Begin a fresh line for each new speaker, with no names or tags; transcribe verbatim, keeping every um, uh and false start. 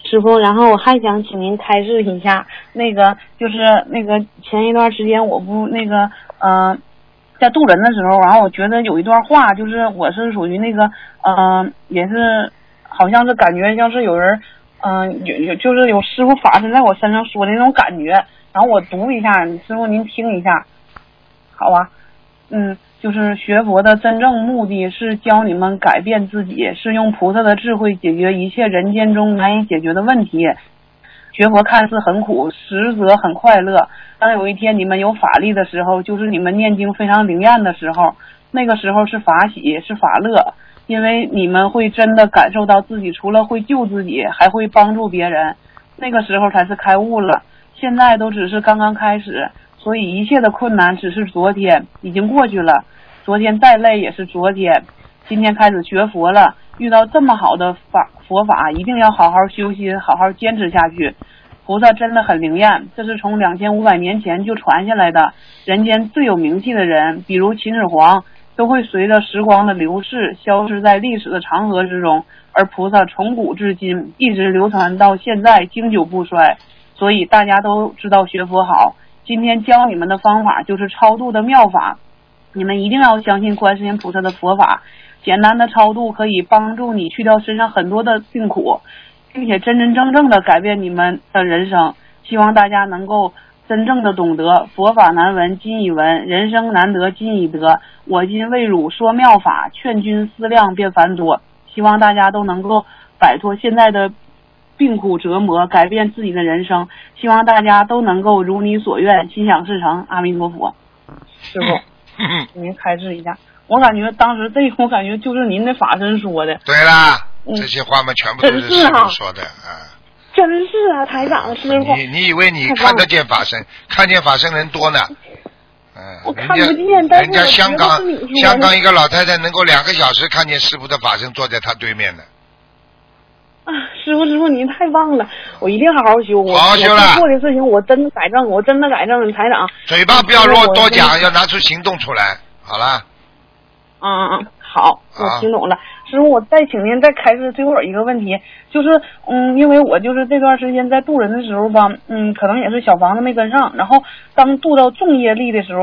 师傅，然后我还想请您开示一下，那个就是那个前一段时间我不那个呃在渡人的时候，然后我觉得有一段话，就是我是属于那个呃也是好像是感觉像是有人嗯、呃、有有就是有师傅法身在我身上说的那种感觉，然后我读一下，师傅您听一下，好吧？嗯。就是学佛的真正目的是教你们改变自己，是用菩萨的智慧解决一切人间中难以解决的问题。学佛看似很苦，实则很快乐。当有一天你们有法力的时候，就是你们念经非常灵验的时候，那个时候是法喜，是法乐，因为你们会真的感受到自己除了会救自己，还会帮助别人，那个时候才是开悟了。现在都只是刚刚开始，所以一切的困难只是昨天，已经过去了。昨天再累也是昨天，今天开始学佛了，遇到这么好的法佛法，一定要好好修心，好好坚持下去。菩萨真的很灵验，这是从两千五百年前就传下来的。人间最有名气的人，比如秦始皇，都会随着时光的流逝消失在历史的长河之中，而菩萨从古至今一直流传到现在，经久不衰。所以大家都知道学佛好，今天教你们的方法就是超度的妙法，你们一定要相信观世音菩萨的佛法，简单的超度可以帮助你去掉身上很多的病苦，并且真真正正的改变你们的人生。希望大家能够真正的懂得佛法难闻今已闻，人生难得今已得，我今为汝说妙法，劝君思量便繁多。希望大家都能够摆脱现在的病苦折磨，改变自己的人生。希望大家都能够如你所愿，心想事成。阿弥陀佛。师傅，您开示一下。我感觉当时这个，我感觉就是您的法身说的。
对啦，嗯、这些话嘛，全部都是师父说的啊。
真是啊，台长，师傅。
你你以为你看得见法身？看见法身人多呢。嗯，
我看不见，但是
人家香港香港一个老太太能够两个小时看见师傅的法身坐在她对面的。
啊，师傅师傅，您太棒了！我一定好好修。
好好修了。
我做的事情我真的改正，我真的改正，台长。
嘴巴不要多多讲，要拿出行动出来。好了。
嗯嗯嗯，好，我听懂了。师傅，我再请您再开示最后一个问题，就是嗯，因为我就是这段时间在渡人的时候吧，嗯，可能也是小房子没跟上，然后当渡到重业力的时候。